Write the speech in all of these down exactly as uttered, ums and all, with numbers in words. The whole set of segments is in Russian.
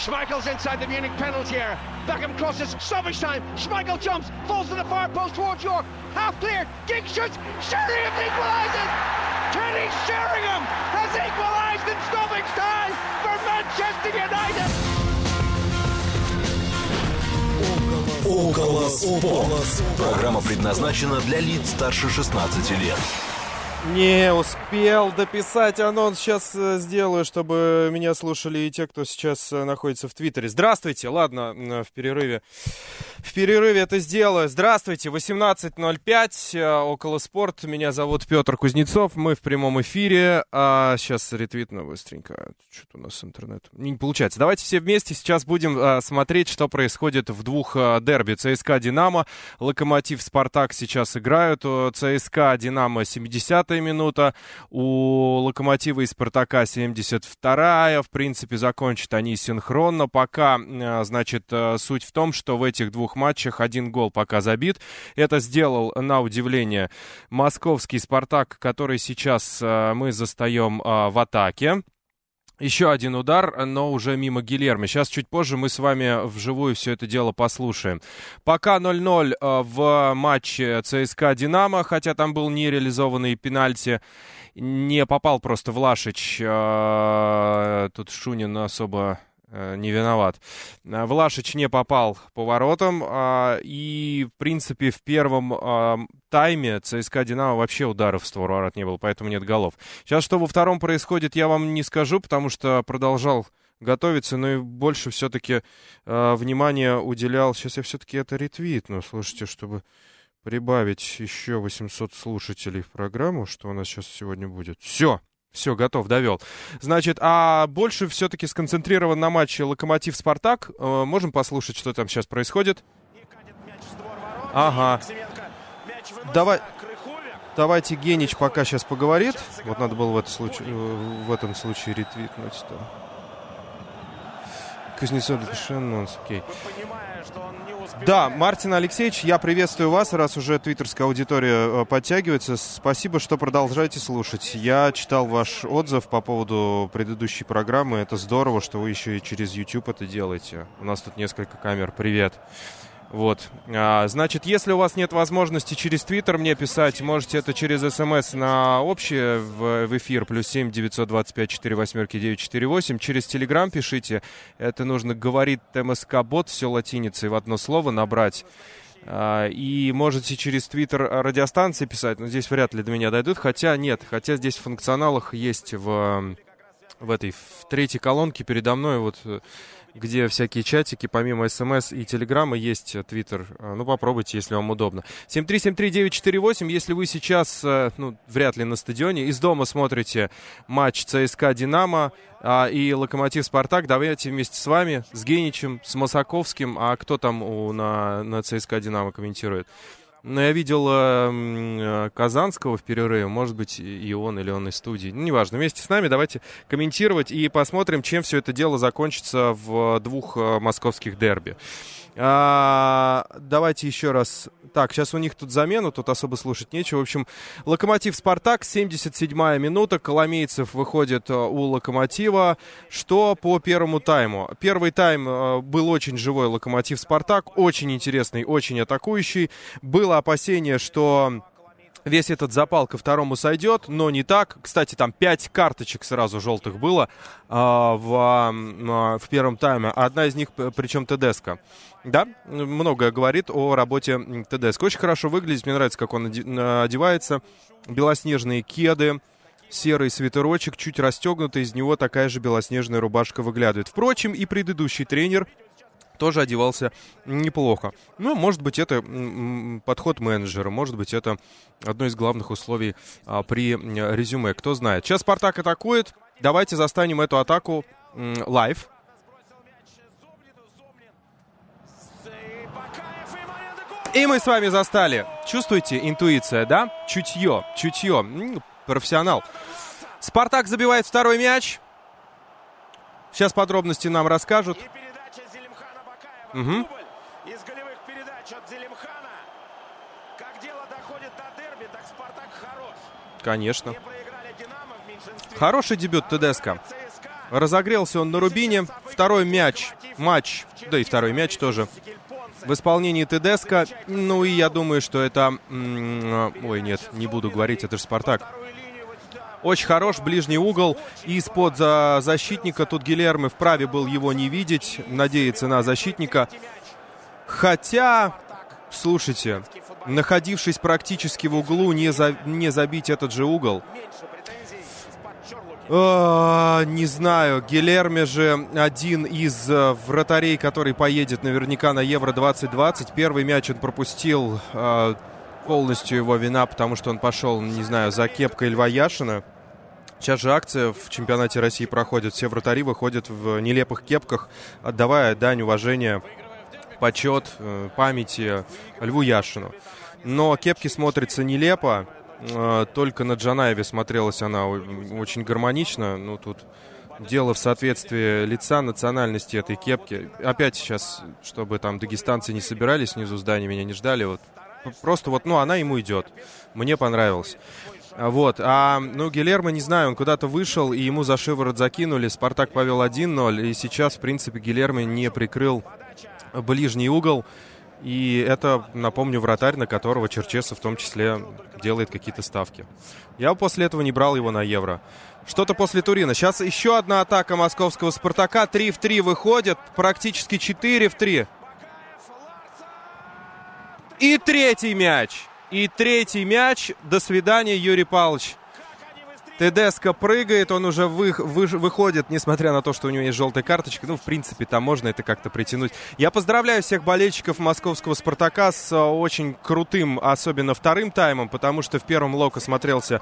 Schmeichel's inside the Munich penalty area. Beckham crosses, stoppage time. Schmeichel jumps, falls to the far post towards York. Half cleared, Giggs shoots, Sheringham equalises! Kenny Sheringham has equalised in stoppage time for Manchester United! Около спорт. Программа предназначена для лиц старше шестнадцати лет. Не успел дописать анонс. Сейчас сделаю, чтобы меня слушали и те, кто сейчас находится в Твиттере. Здравствуйте. Ладно, в перерыве. В перерыве это сделаю. Здравствуйте. восемнадцать ноль пять. Около спорт. Меня зовут Петр Кузнецов. Мы в прямом эфире. А сейчас ретвитну быстренько. Что-то у нас с интернетом не получается. Давайте все вместе сейчас будем а, смотреть, что происходит в двух а, дерби. ЦСКА Динамо, Локомотив Спартак сейчас играют. ЦСКА Динамо семидесятая минута, у Локомотива и Спартака семьдесят вторая. В принципе, закончат они синхронно. Пока, значит, суть в том, что в этих двух матчах один гол пока забит. Это сделал, на удивление, московский Спартак, который сейчас мы застаем в атаке. Еще один удар, но уже мимо Гильермо. Сейчас чуть позже мы с вами вживую все это дело послушаем. Пока ноль ноль в матче ЦСКА-Динамо, хотя там был нереализованный пенальти. Не попал просто Влашич. Тут Шунин особо не виноват. Влашич не попал по воротам. И, в принципе, в первом тайме ЦСКА Динамо вообще ударов в створ ворот не было, поэтому нет голов. Сейчас, что во втором происходит, я вам не скажу, потому что продолжал готовиться, но и больше все-таки э, внимания уделял. Сейчас я все-таки это ретвитну, слушайте, чтобы прибавить еще восемьсот слушателей в программу, что у нас сейчас сегодня будет. Все! Все, готов, довел. Значит, а больше все-таки сконцентрирован на матче Локомотив-Спартак. Э, можем послушать, что там сейчас происходит? Ага. Давай, давайте Генич пока сейчас поговорит. Вот надо было в, этом случае, в этом случае ретвитнуть. Кузнецов, напиши анонс, окей. Да, Мартин Алексеевич, я приветствую вас, раз уже твиттерская аудитория подтягивается. Спасибо, что продолжаете слушать. Я читал ваш отзыв по поводу предыдущей программы. Это здорово, что вы еще и через YouTube это делаете. У нас тут несколько камер. Привет. Вот, а, значит, если у вас нет возможности через Твиттер мне писать, можете это через СМС на общее в, в эфир, плюс семь девятьсот двадцать пять четыре восьмерки девять четыре восемь. Через Телеграм пишите, это нужно говорит МСК-бот, все латиницей в одно слово набрать. А, и можете через Твиттер радиостанции писать, но здесь вряд ли до меня дойдут, хотя нет, хотя здесь в функционалах есть в, в этой, в третьей колонке передо мной вот... где всякие чатики, помимо СМС и Телеграма, есть Твиттер. Ну, попробуйте, если вам удобно. семь три семь три девять четыре восемь. Если вы сейчас, ну, вряд ли на стадионе, из дома смотрите матч ЦСКА-Динамо а, и Локомотив-Спартак, давайте вместе с вами, с Геничем, с Масаковским. А кто там у, на, на ЦСКА-Динамо комментирует? Ну, я видел э, Казанского в перерыве, может быть, и он, или он из студии. Ну, неважно, вместе с нами давайте комментировать и посмотрим, чем все это дело закончится в двух э, московских дерби. А, давайте еще раз. Так, сейчас у них тут замену, тут особо слушать нечего. В общем, Локомотив-Спартак, семьдесят седьмая минута. Коломейцев выходит у Локомотива. Что по первому тайму? Первый тайм э, был очень живой Локомотив-Спартак, очень интересный, очень атакующий. Было опасение, что весь этот запал ко второму сойдет, но не так. Кстати, там пять карточек сразу желтых было э, в, э, в первом тайме. Одна из них, причем Тедеско. Да, многое говорит о работе Тедеско. Очень хорошо выглядит, мне нравится, как он одевается. Белоснежные кеды, серый свитерочек, чуть расстегнутый, из него такая же белоснежная рубашка выглядывает. Впрочем, и предыдущий тренер тоже одевался неплохо. Ну, может быть, это м-м, подход менеджера, может быть, это одно из главных условий а, при а, резюме, кто знает. Сейчас Спартак атакует, давайте застанем эту атаку лайв. И мы с вами застали. Чувствуете, интуиция, да? Чутье, чутье, м-м, профессионал. Спартак забивает второй мяч. Сейчас подробности нам расскажут. Угу. Из голевых передач от Зелимхана. Как дело доходит до дерби, так Спартак хорош. Конечно. Хороший дебют Тедеско. Разогрелся он на Рубине. В второй мяч, матч, да и второй мяч тоже в исполнении Тедеско. Ну и я думаю, что это... Ой, нет, не буду говорить, это же «Спартак». Очень хорош ближний угол из-под защитника. Тут Гильермо вправе был его не видеть, надеяться на защитника. Хотя, слушайте, находившись практически в углу, не, за, не забить этот же угол. О, не знаю, Гильермо же один из э, вратарей, который поедет наверняка на Евро двадцать двадцать. Первый мяч он пропустил, э, полностью его вина, потому что он пошел, не знаю, за кепкой Льва Яшина. Сейчас же акция в чемпионате России проходит. Все вратари выходят в нелепых кепках, отдавая дань уважения, почет, э, памяти Льву Яшину. Но кепки смотрятся нелепо. Только на Джанаеве смотрелась она очень гармонично. Ну, тут дело в соответствии лица, национальности этой кепки. Опять сейчас, чтобы там дагестанцы не собирались снизу здания, меня не ждали. Вот. Просто вот, ну, она ему идет. Мне понравилось. Вот. А, ну, Гильермо, не знаю, он куда-то вышел, и ему за шиворот закинули. «Спартак» повел один ноль, и сейчас, в принципе, Гильермо не прикрыл ближний угол. И это, напомню, вратарь, на которого Черчесов в том числе делает какие-то ставки. Я после этого не брал его на Евро. Что-то после Турина. Сейчас еще одна атака московского «Спартака». три в три выходит. Практически четыре в три. И третий мяч. И третий мяч. До свидания, Юрий Павлович. Тедеско прыгает, он уже вы, вы, выходит, несмотря на то, что у него есть желтая карточка. Ну, в принципе, там можно это как-то притянуть. Я поздравляю всех болельщиков московского «Спартака» с очень крутым, особенно вторым таймом, потому что в первом Локо смотрелся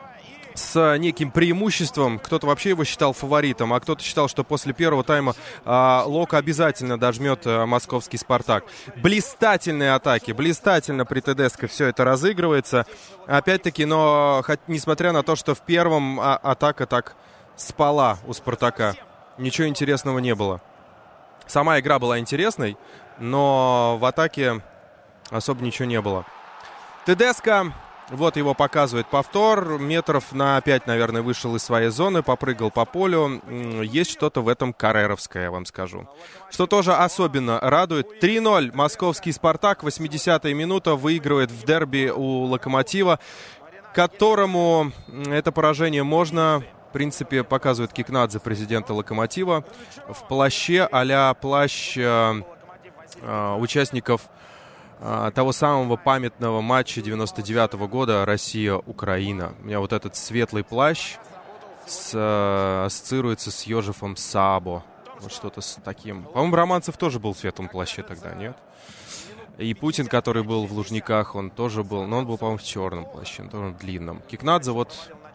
с неким преимуществом. Кто-то вообще его считал фаворитом, а кто-то считал, что после первого тайма а, Локо обязательно дожмет а, московский «Спартак». Блистательные атаки, блистательно при Тедеско все это разыгрывается. Опять-таки, но хоть, несмотря на то, что в первом а, атака так спала у «Спартака», ничего интересного не было. Сама игра была интересной, но в атаке особо ничего не было. Тедеско... Вот его показывает повтор. Метров на пять, наверное, вышел из своей зоны, попрыгал по полю. Есть что-то в этом карреровское, я вам скажу. Что тоже особенно радует. три ноль. Московский «Спартак». восьмидесятая минута. Выигрывает в дерби у «Локомотива», которому это поражение можно... В принципе, показывает Кикнадзе, президента «Локомотива», в плаще а-ля плащ э, э, участников того самого памятного матча девяносто девятого года «Россия-Украина». У меня вот этот светлый плащ с, э, ассоциируется с Йожефом Саабо. Вот что-то с таким. По-моему, Романцев тоже был в светлом плаще тогда, нет? И Путин, который был в Лужниках, он тоже был, но он был, по-моему, в черном плаще, тоже в длинном. Кикнадзе вот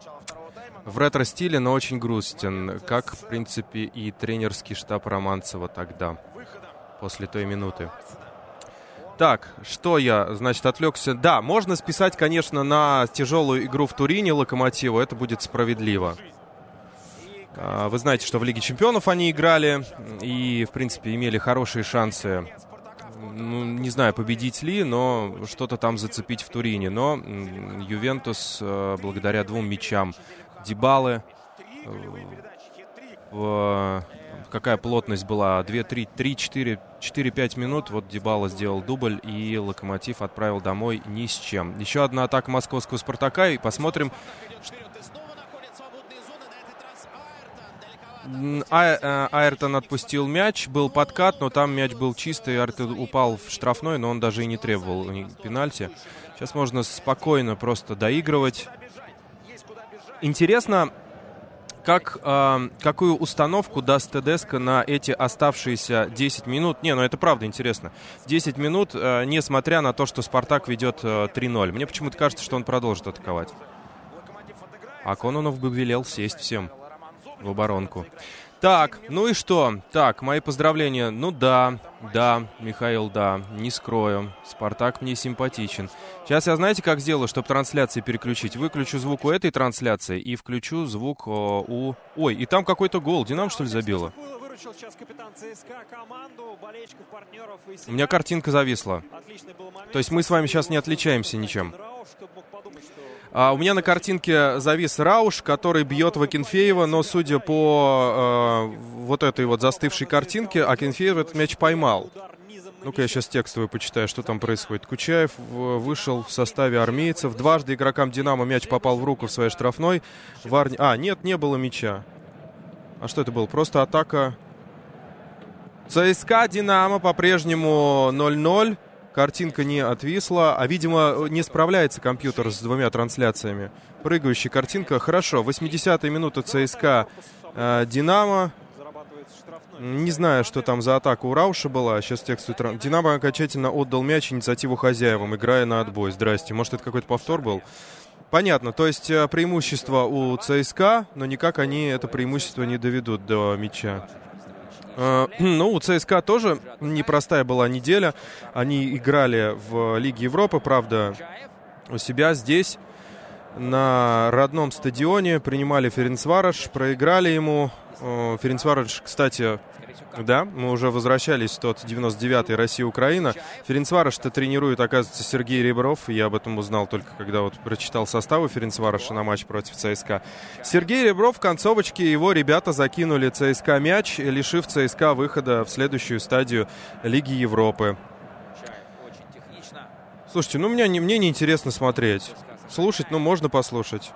в ретро-стиле, но очень грустен, как, в принципе, и тренерский штаб Романцева тогда, после той минуты. Так, что я, значит, отвлекся. Да, можно списать, конечно, на тяжелую игру в Турине «Локомотиву». Это будет справедливо. Вы знаете, что в Лиге чемпионов они играли и, в принципе, имели хорошие шансы, ну, не знаю, победить ли, но что-то там зацепить в Турине. Но Ювентус, благодаря двум мячам Дибалы, в... какая плотность была, две, три, три, четыре, четыре-пять минут, вот Дибала сделал дубль, и «Локомотив» отправил домой ни с чем. Еще одна атака московского «Спартака», и посмотрим. А, Айртон отпустил мяч, был подкат, но там мяч был чистый, Айртон упал в штрафной, но он даже и не требовал пенальти. Сейчас можно спокойно просто доигрывать. Интересно, как, э, какую установку даст Тедеско на эти оставшиеся десять минут. Не, ну это правда интересно. десять минут, э, несмотря на то, что «Спартак» ведет э, три ноль. Мне почему-то кажется, что он продолжит атаковать. А Кононов бы велел сесть всем в оборонку. Так, ну и что? Так, мои поздравления. Ну да, да, Михаил, да, не скрою. «Спартак» мне симпатичен. Сейчас я, знаете, как сделаю, чтобы трансляции переключить? Выключу звук у этой трансляции и включу звук о, у... Ой, и там какой-то гол. «Динамо», что ли, забило? выручил сейчас капитан ЦСКА команду, болельщиков, партнеров и себя. У меня картинка зависла. То есть мы с вами сейчас не отличаемся ничем. А у меня на картинке завис Рауш, который бьет в Акинфеева, но судя по э, вот этой вот застывшей картинке, Акинфеев этот мяч поймал. Ну-ка я сейчас текстовую почитаю, что там происходит. Кучаев вышел в составе армейцев. Дважды игрокам «Динамо» мяч попал в руку в своей штрафной. Вар... А, нет, не было мяча. А что это было? Просто атака. ЦСКА «Динамо» по-прежнему ноль ноль. Картинка не отвисла. А, видимо, не справляется компьютер с двумя трансляциями. Прыгающая картинка. Хорошо. восьмидесятая минута ЦСКА э, «Динамо». Не знаю, что там за атака у Рауша была. Сейчас текст. Динамо окончательно отдал мяч, инициативу хозяевам, играя на отбой. Здрасте. Может, это какой-то повтор был? Понятно. То есть преимущество у ЦСКА, но никак они это преимущество не доведут до мяча. Uh, ну, у ЦСКА тоже непростая была неделя. Они играли в Лиге Европы, правда, у себя здесь, на родном стадионе. Принимали Ференцварош, проиграли ему. Uh, Ференцварош, кстати, да, мы уже возвращались в тот девяносто девятый Россия-Украина. Ференцварош-то тренирует, оказывается, Сергей Ребров. Я об этом узнал только, когда вот прочитал составы Ференцвароша на матч против ЦСКА. Сергей Ребров в концовочке, его ребята закинули ЦСКА мяч, лишив ЦСКА выхода в следующую стадию Лиги Европы. Слушайте, ну мне, мне не интересно смотреть. Слушать, ну можно послушать.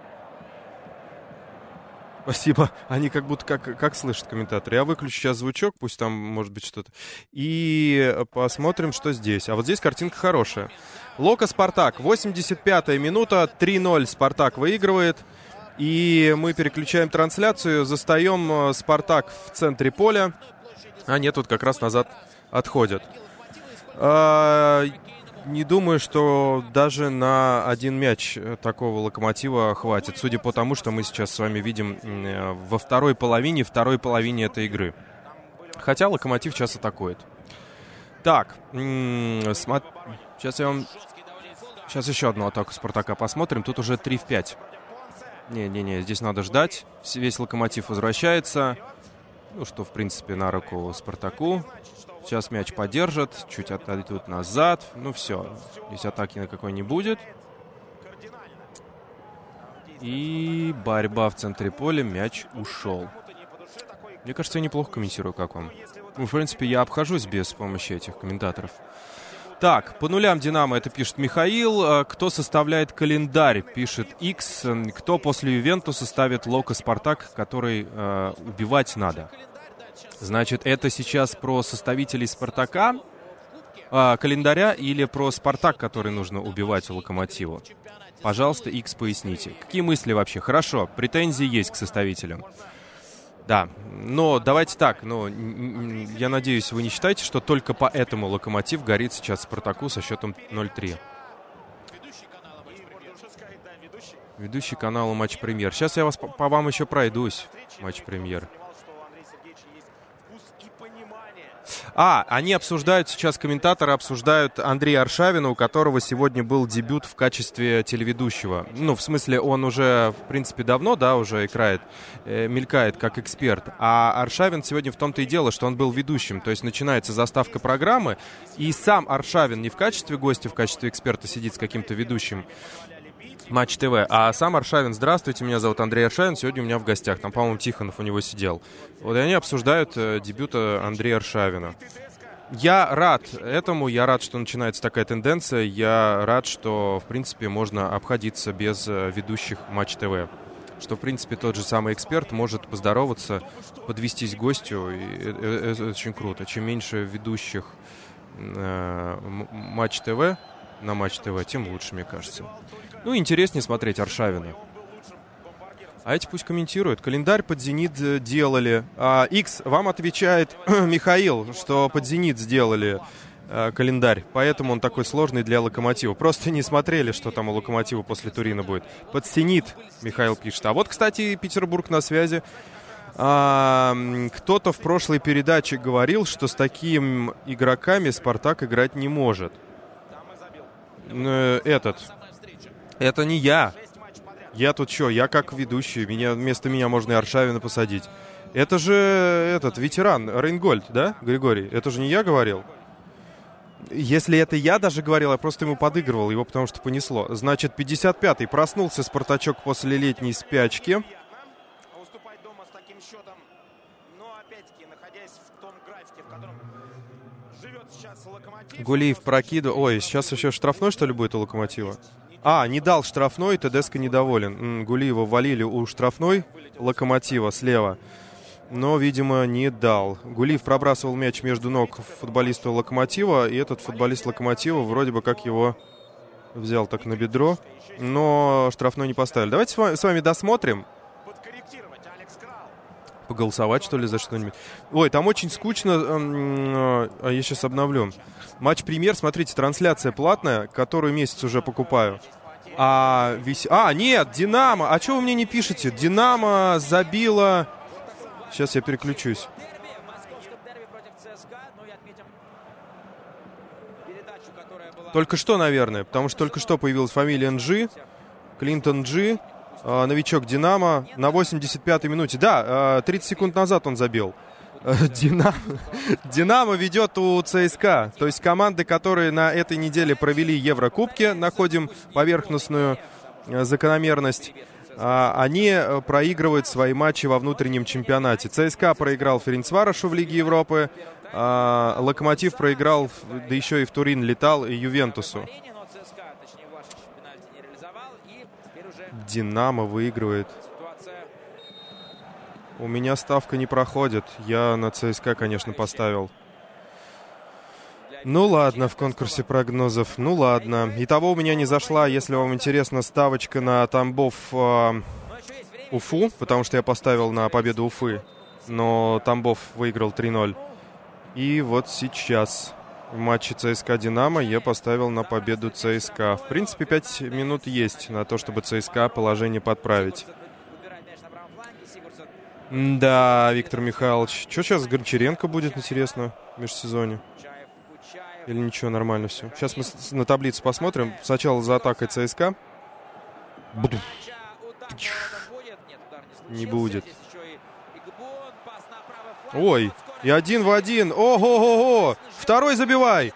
Спасибо. Они как будто как, как слышат комментаторы. Я выключу сейчас звучок, пусть там может быть что-то. И посмотрим, что здесь. А вот здесь картинка хорошая. Локо Спартак. восемьдесят пятая минута. три ноль Спартак выигрывает. И мы переключаем трансляцию. Застаем Спартак в центре поля. А нет, тут как раз назад отходят. А, не думаю, что даже на один мяч такого Локомотива хватит, судя по тому, что мы сейчас с вами видим во второй половине, второй половине этой игры. Хотя Локомотив сейчас атакует. Так, м-м, смо... сейчас я вам... Сейчас еще одну атаку Спартака посмотрим. Тут уже три в пять. Не-не-не, здесь надо ждать. Весь Локомотив возвращается. Ну, что, в принципе, на руку Спартаку. Сейчас мяч подержат, чуть отойдут назад. Ну все, здесь атаки никакой не будет. И борьба в центре поля, мяч ушел. Мне кажется, я неплохо комментирую, как вам. Ну, в принципе, я обхожусь без помощи этих комментаторов. Так, по нулям «Динамо» это пишет Михаил. Кто составляет календарь, пишет X. Кто после Ювентуса ставит Локо Спартак, который э, убивать надо? Значит, это сейчас про составителей Спартака, э, календаря, или про Спартак, который нужно убивать у Локомотива? Пожалуйста, X, поясните. Какие мысли вообще? Хорошо, претензии есть к составителям. Да, но давайте так, но я надеюсь, вы не считаете, что только поэтому Локомотив горит сейчас Спартаку со счетом ноль три. Ведущий канала Матч Премьер. Сейчас я вас по, по вам еще пройдусь, Матч Премьер. А, они обсуждают сейчас, комментаторы обсуждают Андрея Аршавина, у которого сегодня был дебют в качестве телеведущего. Ну, в смысле, он уже, в принципе, давно, да, уже играет, э, мелькает как эксперт. А Аршавин сегодня в том-то и дело, что он был ведущим. То есть начинается заставка программы, и сам Аршавин не в качестве гостя, в качестве эксперта сидит с каким-то ведущим Матч ТВ. А сам Аршавин: здравствуйте, меня зовут Андрей Аршавин, сегодня у меня в гостях. Там, по-моему, Тихонов у него сидел. Вот и они обсуждают э, дебют Андрея Аршавина. Я рад этому, я рад, что начинается такая тенденция. Я рад, что, в принципе, можно обходиться без э, ведущих Матч ТВ. Что, в принципе, тот же самый эксперт может поздороваться, подвестись к гостю. И это, это, это очень круто. Чем меньше ведущих э, Матч ТВ на Матч ТВ, тем лучше, мне кажется. Ну, интереснее смотреть Аршавина. А эти пусть комментируют. Календарь под «Зенит» делали. А, X вам отвечает Михаил, что под «Зенит» сделали а, календарь. Поэтому он такой сложный для Локомотива. Просто не смотрели, что там у Локомотива после Турина будет. Под «Зенит» Михаил пишет. А вот, кстати, Петербург на связи. А, кто-то в прошлой передаче говорил, что с такими игроками «Спартак» играть не может. Этот... Это не я. Я тут что? Я как ведущий. Меня, вместо меня можно и Аршавина посадить. Это же этот ветеран Рейнгольд, да, Григорий? Это же не я говорил? Если это я даже говорил, я просто ему подыгрывал его, потому что понесло. Значит, пятьдесят пятый. Проснулся Спартачок после летней спячки. Гулиев прокидывает. Ой, сейчас еще штрафной, что ли, будет у Локомотива? А, не дал штрафной, Тедеско недоволен. М-м, Гулиева валили у штрафной Локомотива слева, но, видимо, не дал. Гулиев пробрасывал мяч между ног футболисту Локомотива, и этот футболист Локомотива вроде бы как его взял так на бедро, но штрафной не поставили. Давайте с вами, с вами досмотрим. Поголосовать, что ли, за что-нибудь. Ой, там очень скучно. А я сейчас обновлю. Матч-премьер, смотрите, трансляция платная, которую месяц уже покупаю. А, весь... а, нет, Динамо. А что вы мне не пишете? Динамо забила... Сейчас я переключусь. Только что, наверное, потому что только что появилась фамилия Нджи. Клинтон Джи. Новичок Динамо на восемьдесят пятой минуте. Да, тридцать секунд назад он забил. Динамо, Динамо ведет у ЦСКА. То есть команды, которые на этой неделе провели Еврокубки, находим поверхностную закономерность, они проигрывают свои матчи во внутреннем чемпионате. ЦСКА проиграл Ференцварошу в Лиге Европы, Локомотив проиграл, да еще и в Турин летал, и Ювентусу. Динамо выигрывает. У меня ставка не проходит. Я на ЦСКА, конечно, поставил. Ну ладно, в конкурсе прогнозов. Ну ладно. Итого у меня не зашла, если вам интересно, ставочка на Тамбов э, Уфу, потому что я поставил на победу Уфы. Но Тамбов выиграл три ноль. И вот сейчас в матче ЦСКА-Динамо я поставил на победу ЦСКА. В принципе, пять минут есть на то, чтобы ЦСКА положение подправить. Да, Виктор Михайлович. Что сейчас с Гончаренко будет, интересно, в межсезонье? Или ничего, нормально все? Сейчас мы на таблицу посмотрим. Сначала за атакой ЦСКА. Буду. Не будет. Ой, и один в один. Ого-го-го! Второй забивай!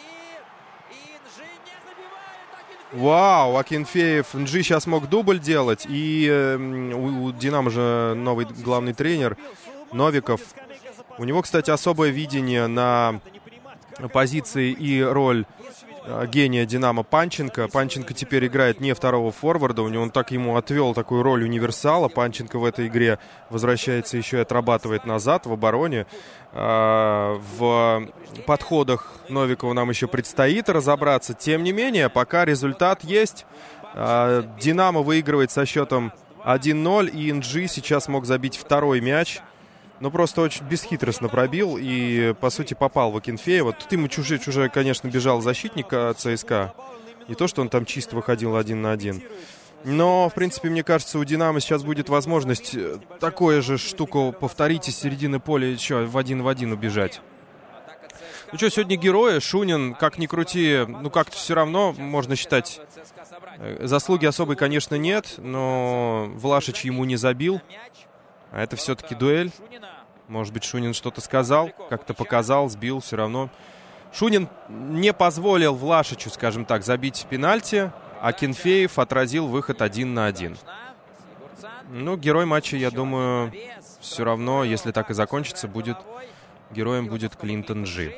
Вау, Акинфеев. Нджи сейчас мог дубль делать. И э, у, у Динамо же новый главный тренер Новиков. У него, кстати, особое видение на позиции и роль э, гения Динамо Панченко. Панченко теперь играет не второго форварда. У него он так ему отвел такую роль универсала. Панченко в этой игре возвращается еще и отрабатывает назад в обороне. Э, в подходах Новикова нам еще предстоит разобраться. Тем не менее, пока результат есть. Э, Динамо выигрывает со счетом один ноль. И Нджи сейчас мог забить второй мяч. Но просто очень бесхитростно пробил и, по сути, попал в Акинфеева. Тут ему чужой, чужой, конечно, бежал защитник ЦСКА. Не то, что он там чисто выходил один на один. Но, в принципе, мне кажется, у Динамо сейчас будет возможность такую же штуку повторить из середины поля еще в один в один убежать. Ну что, сегодня герои. Шунин, как ни крути, ну как-то все равно можно считать. Заслуги особой, конечно, нет, но Влашич ему не забил. А это все-таки дуэль. Может быть, Шунин что-то сказал, как-то показал, сбил, все равно. Шунин не позволил Влашичу, скажем так, забить пенальти, а Акинфеев отразил выход один на один. Ну, герой матча, я думаю, все равно, если так и закончится, будет героем будет Клинтон Джи.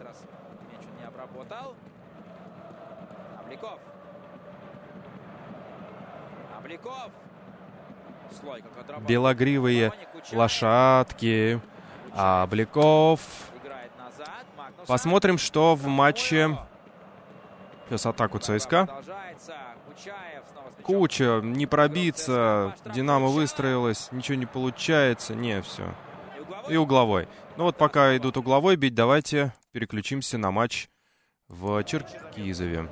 Белогривые лошадки. Обликов. Посмотрим, что в матче. Сейчас атаку ЦСКА. Куча, не пробиться. Динамо выстроилась, ничего не получается. Не, все. И угловой. Ну вот пока идут угловой бить, давайте переключимся на матч в Черкизове.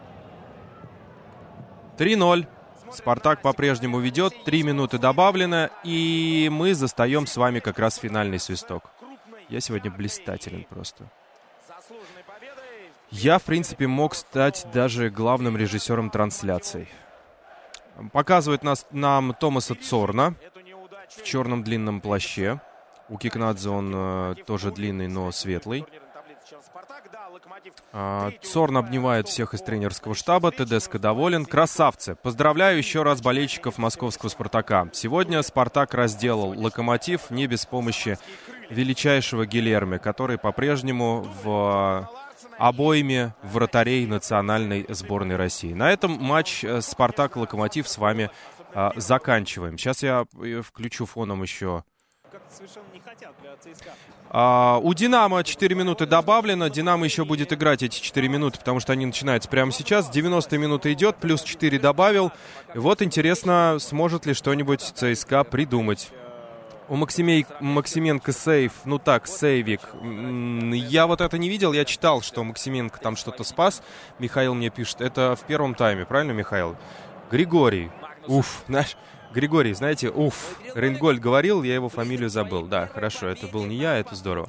три ноль. Спартак по-прежнему ведет, три минуты добавлено, и мы застаем с вами как раз финальный свисток. Я сегодня блистателен просто. Я, в принципе, мог стать даже главным режиссером трансляций. Показывает нас, нам Томаса Цорна в черном длинном плаще. У Кикнадзе он э, тоже длинный, но светлый. А, Цорн обнимает всех из тренерского штаба. Тедеско доволен. Красавцы! Поздравляю еще раз болельщиков московского «Спартака». Сегодня «Спартак» разделал «Локомотив» не без помощи величайшего Гильерме, который по-прежнему в обойме вратарей национальной сборной России. На этом матч «Спартак-Локомотив» с вами а, заканчиваем. Сейчас я включу фоном еще... Uh, у «Динамо» четыре минуты добавлено. «Динамо» еще будет играть эти четыре минуты, потому что они начинаются прямо сейчас. девяностая минута идет, плюс четыре добавил. И вот интересно, сможет ли что-нибудь ЦСКА придумать. У Максимей... Максименко сейв, ну так, сейвик. Я вот это не видел, я читал, что Максименко там что-то спас. Михаил мне пишет, это в первом тайме, правильно, Михаил? Григорий, уф, знаешь... Григорий, знаете, уф, Рейнгольд говорил, я его фамилию забыл. Да, хорошо, это был не я, это здорово.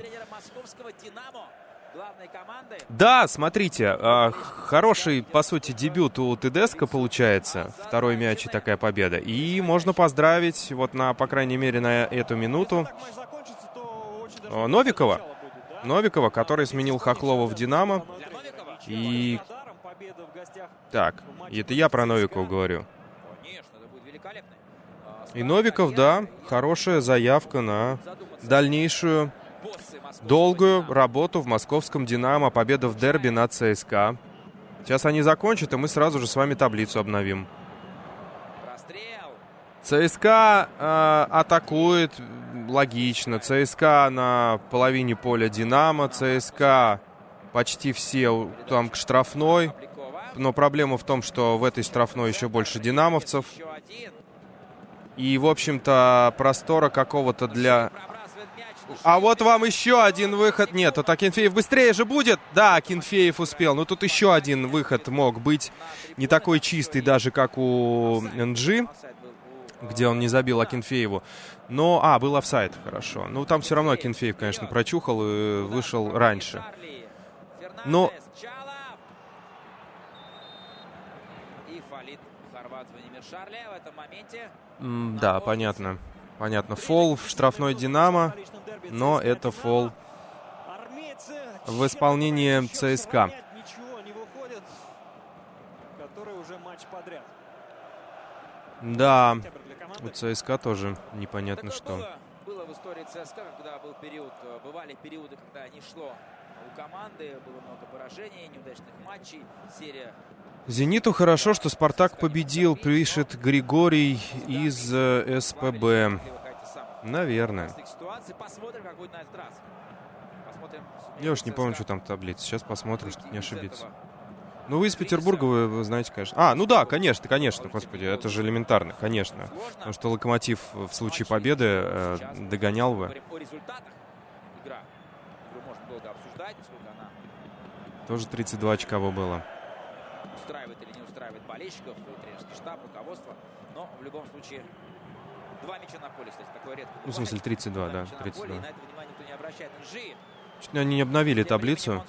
Да, смотрите, э, хороший, по сути, дебют у Тедеско получается. Второй мяч и такая победа. И можно поздравить, вот на, по крайней мере, на эту минуту э, Новикова. Новикова, который сменил Хохлова в «Динамо». И... Так, это я про Новикова говорю. И Новиков, да, хорошая заявка на дальнейшую долгую работу в московском «Динамо». Победа в дерби над ЦСКА. Сейчас они закончат, и мы сразу же с вами таблицу обновим. ЦСКА э, атакует, логично. ЦСКА на половине поля «Динамо». ЦСКА почти все там к штрафной. Но проблема в том, что в этой штрафной еще больше динамовцев. И, в общем-то, простора какого-то для... А вот вам еще один выход. Нет, это Акинфеев быстрее же будет. Да, Акинфеев успел. Но тут еще один выход мог быть. Не такой чистый даже, как у Нджи, где он не забил Акинфееву. Но, а, был офсайд, хорошо. Ну, там все равно Акинфеев, конечно, прочухал и вышел раньше. Но... М, да, понятно. Понятно. Фол в штрафной «Динамо», но это фол в исполнении ЦСКА. Да, у ЦСКА тоже непонятно что. Было в истории ЦСКА, когда был период, бывали периоды, когда не шло у команды, было много поражений, неудачных матчей, серия. «Зениту хорошо, что «Спартак» победил», пишет Григорий из э, СПБ. Наверное. Я уж не помню, что там в таблице. Сейчас посмотрим, чтобы не ошибиться. Ну, вы из Петербурга, вы, вы знаете, конечно. А, ну да, конечно, конечно, господи, это же элементарно, конечно. Потому что «Локомотив» в случае победы э, догонял бы. Тоже тридцать два очкова было. Устраивает или не устраивает болельщиков, тренерский штаб, руководство. Но в любом случае два мяча на поле, кстати, такое редко. Ну, в смысле, тридцать два, да, тридцать два. На это внимание никто не обращает. Нжи. Чуть они не обновили таблицу.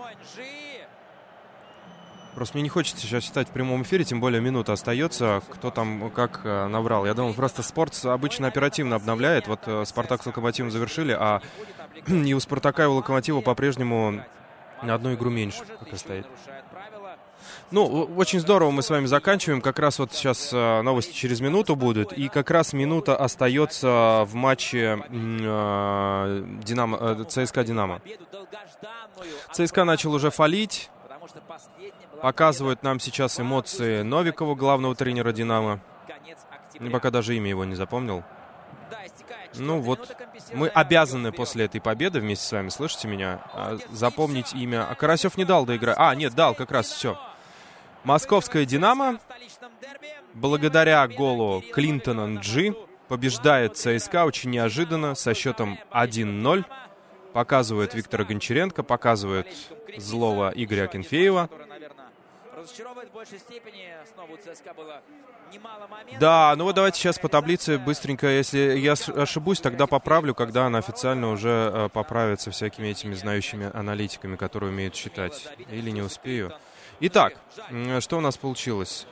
Просто мне не хочется сейчас читать в прямом эфире, тем более минута остается, кто там как э, набрал. Я думал, просто спорт обычно оперативно обновляет. Вот э, «Спартак» с «Локомотивом» завершили, а и у «Спартака», и у «Локомотива» по-прежнему на одну игру меньше пока стоит. Ну, очень здорово мы с вами заканчиваем. Как раз вот сейчас э, новости через минуту будут. И как раз минута остается в матче э, Динамо, э, ЦСКА-Динамо. ЦСКА начал уже фалить. Показывают нам сейчас эмоции Новикова, главного тренера «Динамо». Я пока даже имя его не запомнил. Ну вот, мы обязаны после этой победы вместе с вами, слышите меня, запомнить имя. А Карасев не дал доиграть. А, нет, дал, как раз все. Московская «Динамо», благодаря голу Клинтона Нджи, побеждает ЦСКА очень неожиданно со счетом один ноль. Показывает Виктора Гончаренко, показывает злого Игоря Акинфеева. Да, ну вот давайте сейчас по таблице быстренько, если я ошибусь, тогда поправлю, когда она официально уже э, поправится всякими этими знающими аналитиками, которые умеют считать. Или не успею. Итак, что у нас получилось?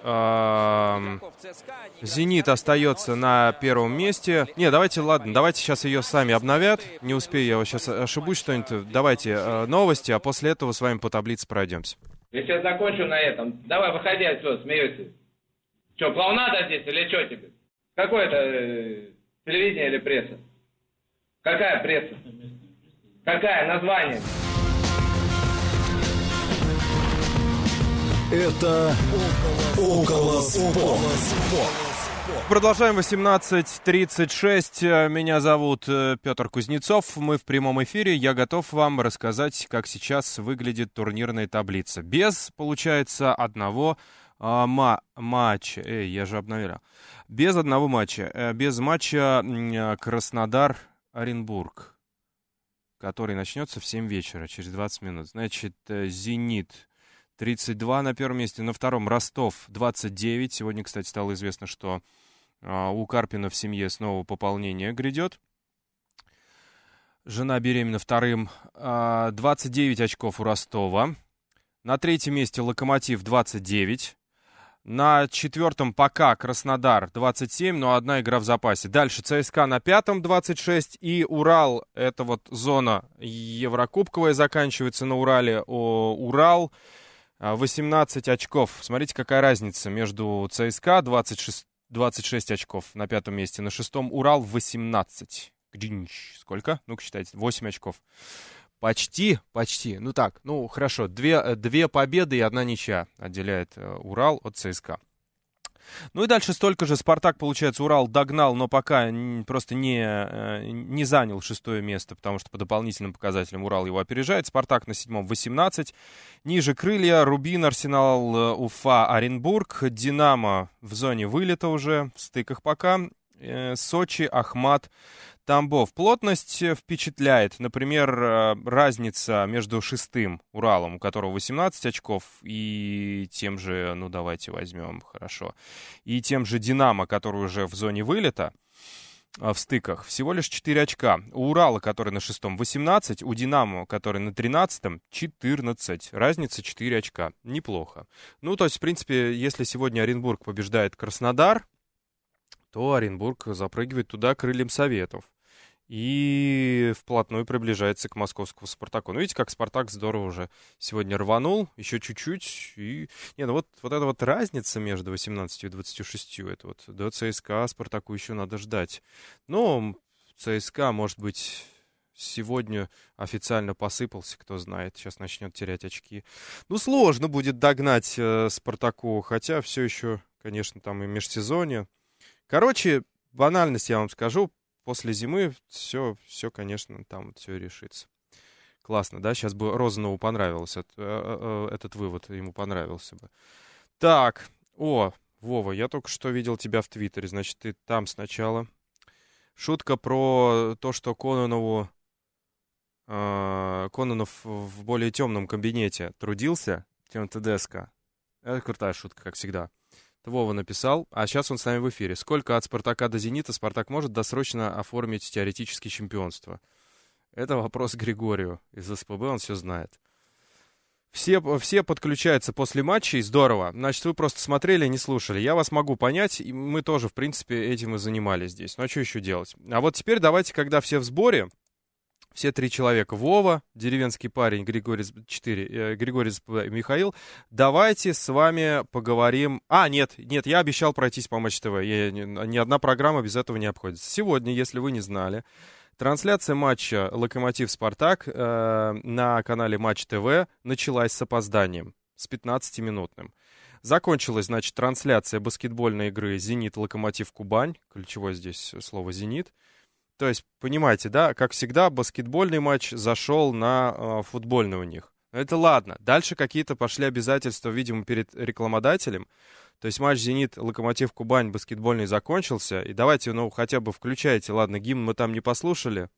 «Зенит» остается на первом месте. Не, давайте, ладно, давайте сейчас ее сами обновят. Не успею, я вот сейчас ошибусь что-нибудь. Давайте новости, а после этого с вами по таблице пройдемся. Я сейчас закончу на этом. Давай, выходи отсюда, смеешься. Че, клоунада здесь или что тебе? Какое это э, телевидение или пресса? Какая пресса? Какая название? Это «Около спорта». Продолжаем. Восемнадцать тридцать шесть. Меня зовут Петр Кузнецов. Мы в прямом эфире. Я готов вам рассказать, как сейчас выглядит турнирная таблица. Без, получается, одного а, ма- матча. Эй, я же обновил. Без одного матча. Без матча Краснодар-Оренбург, который начнется в семь вечера, через двадцать минут. Значит, «Зенит» тридцать два на первом месте. На втором Ростов двадцать девять. Сегодня, кстати, стало известно, что а, у Карпина в семье снова пополнение грядет. Жена беременна вторым. А, двадцать девять очков у Ростова. На третьем месте Локомотив двадцать девять. На четвертом пока Краснодар двадцать семь, но одна игра в запасе. Дальше ЦСКА на пятом двадцать шесть. И Урал, это вот зона еврокубковая, заканчивается на Урале. О, Урал восемнадцать очков. Смотрите, какая разница между ЦСКА двадцать шесть, двадцать шесть очков на пятом месте. На шестом Урал восемнадцать. Сколько? Ну-ка считайте. восемь очков. Почти, почти. Ну так, ну хорошо. Две, две победы и одна ничья отделяет Урал от ЦСКА. Ну и дальше столько же. «Спартак», получается, Урал догнал, но пока просто не, не занял шестое место, потому что по дополнительным показателям Урал его опережает. «Спартак» на седьмом восемнадцать. Ниже «Крылья», «Рубин», «Арсенал», «Уфа», «Оренбург», «Динамо» в зоне вылета уже, в стыках пока. «Сочи», «Ахмат», Тамбов. Плотность впечатляет. Например, разница между шестым Уралом, у которого восемнадцать очков, и тем же, ну давайте возьмем, хорошо, и тем же «Динамо», который уже в зоне вылета, в стыках, всего лишь четыре очка. У Урала, который на шестом, восемнадцать, у «Динамо», который на тринадцатом, четырнадцать. Разница четыре очка. Неплохо. Ну, то есть, в принципе, если сегодня Оренбург побеждает Краснодар, то Оренбург запрыгивает туда крыльям Советов и вплотную приближается к московскому «Спартаку». Ну, видите, как «Спартак» здорово уже сегодня рванул, еще чуть-чуть. И... Не, ну вот, вот эта вот разница между восемнадцатью и двадцатью шестью, это вот до ЦСКА «Спартаку» еще надо ждать. Но ЦСКА, может быть, сегодня официально посыпался, кто знает, сейчас начнет терять очки. Ну, сложно будет догнать э, «Спартаку», хотя все еще, конечно, там и межсезонье. Короче, банальность я вам скажу. После зимы все, все, конечно, там вот все решится. Классно, да? Сейчас бы Розанову понравилось этот, этот вывод, ему понравился бы. Так, о, Вова, я только что видел тебя в Твиттере, значит, ты там сначала. Шутка про то, что Кононову, э, Кононов в более темном кабинете трудился, чем Тедеско. Это крутая шутка, как всегда. Вова написал, а сейчас он с нами в эфире. Сколько от «Спартака» до «Зенита» «Спартак» может досрочно оформить теоретически чемпионство? Это вопрос Григорию из СПБ, он все знает. Все, все подключаются после матчей, здорово. Значит, вы просто смотрели, не слушали. Я вас могу понять, и мы тоже, в принципе, этим и занимались здесь. Ну, а что еще делать? А вот теперь давайте, когда все в сборе, все три человека, Вова, деревенский парень, Григорий, четыре, э, Григорий и Михаил, давайте с вами поговорим. А, нет, нет, я обещал пройтись по Матч ТВ. Я, ни, ни одна программа без этого не обходится. Сегодня, если вы не знали, трансляция матча «Локомотив-Спартак» э, на канале Матч ТВ началась с опозданием, с пятнадцатиминутным. Закончилась, значит, трансляция баскетбольной игры «Зенит-Локомотив-Кубань». Ключевое здесь слово «Зенит». То есть, понимаете, да, как всегда, баскетбольный матч зашел на э, футбольный у них. Это ладно. Дальше какие-то пошли обязательства, видимо, перед рекламодателем. То есть матч «Зенит-Локомотив-Кубань» баскетбольный закончился. И давайте, ну, хотя бы включайте. Ладно, гимн мы там не послушали.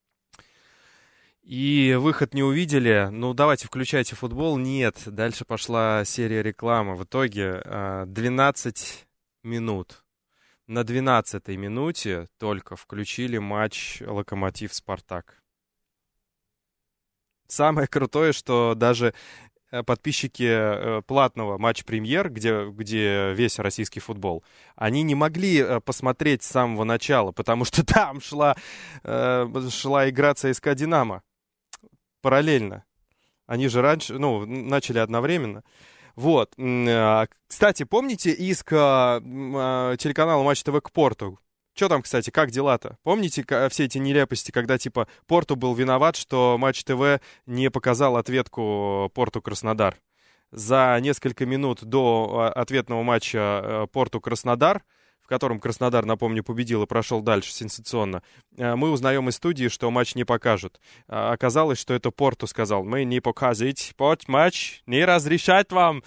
И выход не увидели. Ну, давайте, включайте футбол. Нет. Дальше пошла серия рекламы. В итоге э, двенадцать минут. На двенадцатой минуте только включили матч «Локомотив-Спартак». Самое крутое, что даже подписчики платного Матч Премьер, где, где весь российский футбол, они не могли посмотреть с самого начала, потому что там шла, шла игра ЦСКА «Динамо» параллельно. Они же раньше, ну, начали одновременно. Вот. Кстати, помните иск телеканала Матч ТВ к Порту? Что там, кстати, как дела-то? Помните все эти нелепости, когда, типа, Порту был виноват, что Матч ТВ не показал ответку Порту Краснодар? За несколько минут до ответного матча Порту Краснодар, в котором Краснодар, напомню, победил и прошел дальше сенсационно, мы узнаем из студии, что матч не покажут. Оказалось, что это Порту сказал: мы не показывать матч, не разрешать вам.